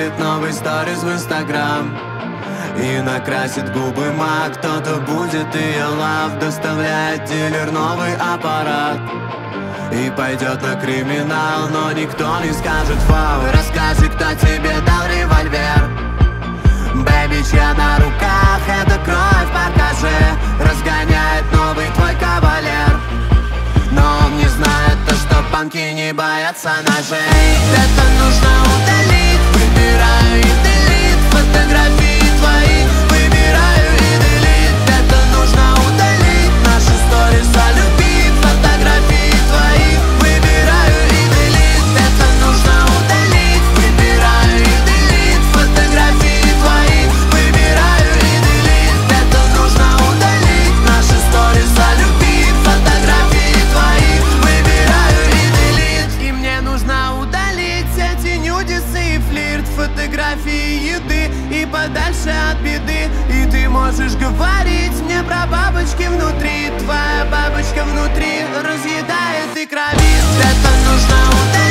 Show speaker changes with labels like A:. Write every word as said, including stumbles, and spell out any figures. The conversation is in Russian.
A: добавит новый сторис в инстаграм и накрасит губы мак. Кто-то будет ее лав, доставляет дилер новый аппарат и пойдет на криминал, но никто не скажет вау. Расскажи, кто тебе дал револьвер. Бэби, чья на руках эта кровь, покажи. Разгоняет новый твой кавалер, но он не знает то, что панки не боятся ножей. Это нужно удалить. Выбираю и делит фотографии твои. Выбираю и делит. Это нужно удалить. Наши сторис о любви, фотографии твои. Выбираю и делит. Это нужно удалить. Выбираю и делит фотографии твои. Выбираю и делит. Это нужно удалить. Наши сторис о любви, фотографии твои. Выбираю и делит. И мне нужно удалить эти нюдисы и флирт, фотографии еды и подальше от беды. И ты можешь говорить мне про бабочки внутри. Твоя бабочка внутри разъедает и кровит. Это нужно удалить.